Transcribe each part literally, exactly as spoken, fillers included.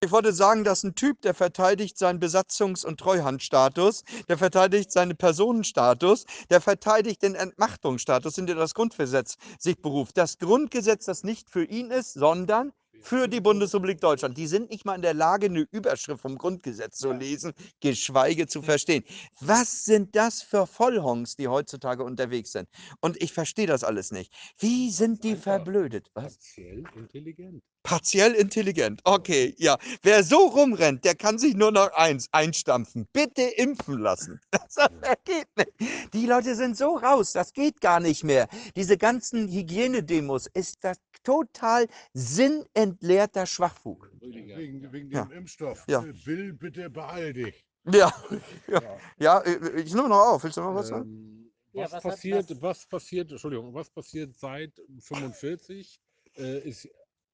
Ich wollte sagen, dass ein Typ, der verteidigt seinen Besatzungs- und Treuhandstatus, der verteidigt seinen Personenstatus, der verteidigt den Entmachtungsstatus, in den das Grundgesetz sich beruft. Das Grundgesetz, das nicht für ihn ist, sondern für die Bundesrepublik Deutschland. Die sind nicht mal in der Lage, eine Überschrift vom Grundgesetz zu lesen, geschweige zu verstehen. Was sind das für Vollhongs, die heutzutage unterwegs sind? Und ich verstehe das alles nicht. Wie sind die verblödet? Was? Partiell intelligent. Partiell intelligent. Okay, ja. Wer so rumrennt, der kann sich nur noch eins einstampfen. Bitte impfen lassen. Das, das geht nicht. Die Leute sind so raus, das geht gar nicht mehr. Diese ganzen Hygienedemos ist das total sinnentleerter Schwachfug. Wegen, wegen Ja. dem Impfstoff. Ja. Äh, Bill, bitte beeil dich. Ja, ja, ja, äh, ich nehme noch auf. Willst du noch was sagen? Ähm, Ja, was, was hat passiert, das- was passiert, Entschuldigung, was passiert seit fünfundvierzig äh, ist,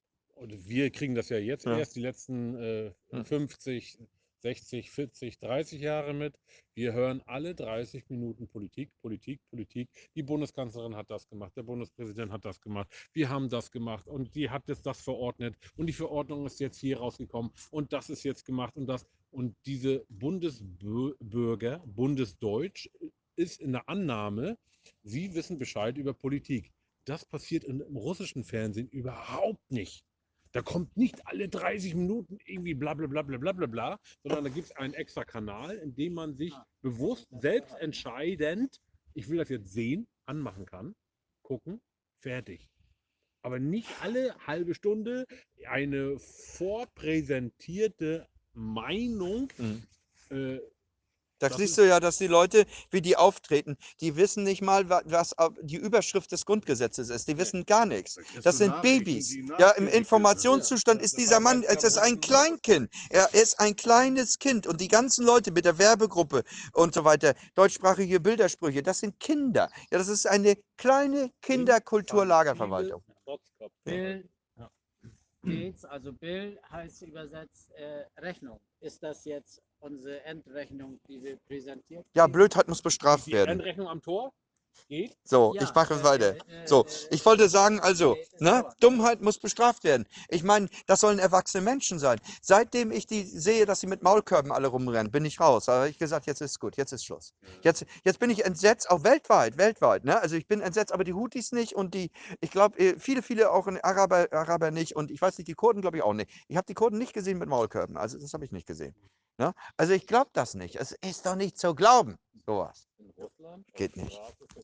und wir kriegen das ja jetzt Ja. erst die letzten äh, Hm. fünfzig, sechzig, vierzig, dreißig Jahre mit. Wir hören alle dreißig Minuten Politik, Politik, Politik. Die Bundeskanzlerin hat das gemacht, der Bundespräsident hat das gemacht, wir haben das gemacht und die hat jetzt das verordnet und die Verordnung ist jetzt hier rausgekommen und das ist jetzt gemacht und das. Und diese Bundesbürger, Bundesdeutsch, ist in der Annahme, sie wissen Bescheid über Politik. Das passiert im russischen Fernsehen überhaupt nicht. Da kommt nicht alle dreißig Minuten irgendwie bla bla bla bla bla bla bla, sondern da gibt es einen extra Kanal, in dem man sich bewusst, selbst entscheidend, ich will das jetzt sehen, anmachen kann, gucken, fertig. Aber nicht alle halbe Stunde eine vorpräsentierte Meinung. Mhm. Äh, Da Das siehst ist- du ja, dass die Leute, wie die auftreten, die wissen nicht mal, wa- was au- die Überschrift des Grundgesetzes ist. Die wissen gar nichts. Da kriegst Das du sind Nachrichten, Babys. die Ja, im nachgedichtet sind. Informationszustand ist dieser Mann, es ist ein Kleinkind. Er ist ein kleines Kind. Und die ganzen Leute mit der Werbegruppe und so weiter, deutschsprachige Bildersprüche, das sind Kinder. Ja, das ist eine kleine Kinderkulturlagerverwaltung. Trotzkopf. Bill Ja. Gates, also Bill heißt übersetzt äh, Rechnung. Ist das jetzt unsere Endrechnung, die wir präsentiert Ja, kriegen? Blödheit muss bestraft Die werden. Endrechnung am Tor geht. So, Ja, ich mache es äh, weiter. äh, So, äh, ich wollte sagen, also, äh, es ne, dauert. Dummheit muss bestraft werden. Ich meine, das sollen erwachsene Menschen sein. Seitdem ich die sehe, dass sie mit Maulkörben alle rumrennen, bin ich raus. Da habe ich gesagt, jetzt ist gut, jetzt ist Schluss. Jetzt, jetzt bin ich entsetzt, auch weltweit, weltweit. Ne? Also ich bin entsetzt, aber die Houthis nicht und die, ich glaube, viele, viele auch in Araber, Araber nicht und ich weiß nicht, die Kurden glaube ich auch nicht. Ich habe die Kurden nicht gesehen mit Maulkörben, also das habe ich nicht gesehen. Ne? Also ich glaube das nicht. Es ist doch nicht zu glauben, sowas. In Russland Geht nicht.